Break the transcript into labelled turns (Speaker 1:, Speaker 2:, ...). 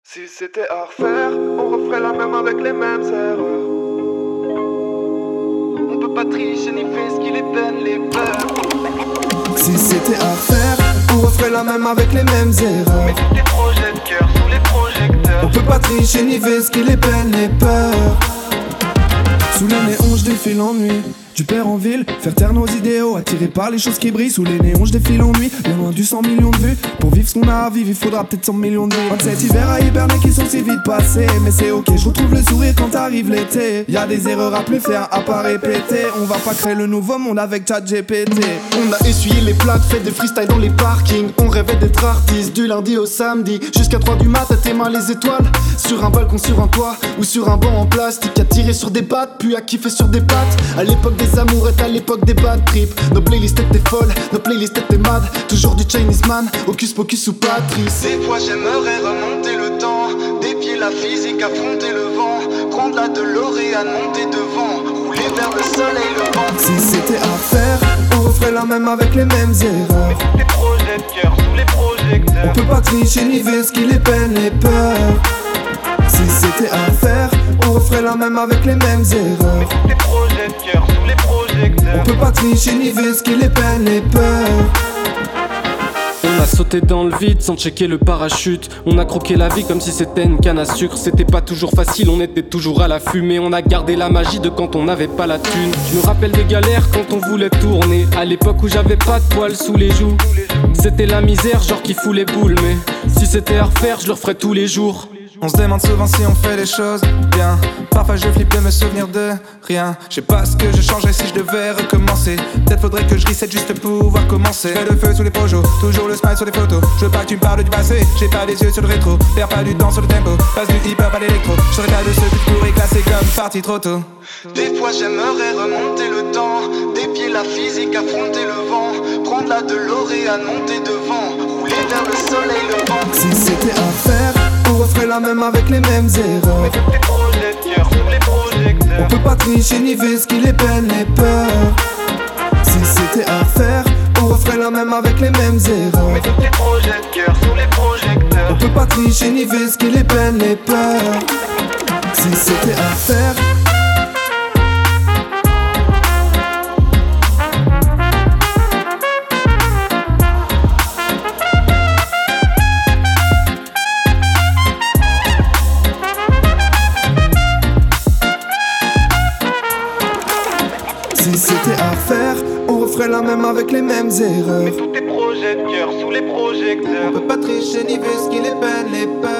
Speaker 1: Si c'était à refaire, on referait la même avec les mêmes erreurs. On peut pas tricher ni faire ce qui les peine, les peurs.
Speaker 2: Si c'était à refaire, on referait la même avec les mêmes erreurs.
Speaker 1: Mais tous tes projets de cœur sous les projecteurs.
Speaker 2: On peut pas tricher ni faire ce qui les peine, les peurs. Sous les néons je défile en nuit, du père en ville, faire taire nos idéaux, attirés par les choses qui brillent. Sous les néons je défile en nuit, bien loin du 100 millions de vues. Pour vivre ce qu'on a à vivre, il faudra peut-être 100 millions de vies. 27 hivers à hiberner qui sont si vite passés, mais c'est ok, je retrouve le sourire quand arrive l'été. Y'a des erreurs à plus faire, à pas répéter. On va pas créer le nouveau monde avec ChatGPT.
Speaker 3: On a essuyé les plaques, fait des freestyles dans les parkings. On rêvait d'être artiste du lundi au samedi, jusqu'à 3 du mat à tes mains les étoiles. Sur un balcon, sur un toit ou sur un banc en plastique, à tirer sur des battes, puis à kiffer sur des pattes. À l'époque des amourettes, à l'époque des bad trips. Nos playlists étaient folles, nos playlists étaient mad. Toujours du Chinese man, Hocus Pocus ou Patrice.
Speaker 1: Des fois j'aimerais remonter le temps, défier la physique, affronter le vent, prendre la DeLorean, monter devant, rouler vers le soleil, le vent.
Speaker 2: Si c'était à refaire, on referait la même avec les mêmes erreurs.
Speaker 1: Mais tous tes projets de cœur sous les projecteurs.
Speaker 2: On peut pas tricher ni ver ce qui les peine, les peurs. Si c'était à refaire, on referait la même avec les mêmes erreurs.
Speaker 1: Mais tous tes projets de cœur sous les projecteurs.
Speaker 2: On peut pas tricher ni ver ce qui les peine, les peurs.
Speaker 4: On a sauté dans le vide sans checker le parachute. On a croqué la vie comme si c'était une canne à sucre. C'était pas toujours facile, on était toujours à l'affût. Mais on a gardé la magie de quand on n'avait pas la thune. Je me rappelle des galères quand on voulait tourner. À l'époque où j'avais pas de poils sous les joues. C'était la misère, genre qui fout les boules. Mais si c'était à refaire, je le referais tous les jours.
Speaker 5: On se demande souvent si on fait les choses bien. Parfois je flippe de me souvenir de rien. Je sais pas ce que je changerais si je devais recommencer. Peut-être faudrait que je reset juste pour pouvoir commencer. Je fais le feu sous les projos, toujours le smile sur les photos. Je veux pas que tu me parles du passé, j'ai pas les yeux sur le rétro. Perds pas du temps sur le tempo, passe du hip hop à l'électro. Je serais pas de ceux qui pourraient classer comme parti trop tôt.
Speaker 1: Des fois j'aimerais remonter le temps, défier la physique, affronter le vent, prendre la DeLorean, monter devant, rouler vers le soleil, le vent.
Speaker 2: Si c'était à refaire, on referait la même avec les mêmes erreurs.
Speaker 1: Mais tous tes projets de cœur sous les projecteurs.
Speaker 2: On peut pas tricher ni ver ce qui les peine, les peurs. Si c'était à refaire, on referait la même avec les mêmes erreurs.
Speaker 1: Mais tous tes projets de cœur sous les projecteurs.
Speaker 2: On peut pas tricher ni ver ce qui les peine, les peurs. Si c'était à refaire. Si c'était à refaire, on referait la même avec les mêmes erreurs.
Speaker 1: Mais tous tes projets de cœur sous les projecteurs.
Speaker 2: On peut pas tricher ni ver ce qui les peine, les peurs.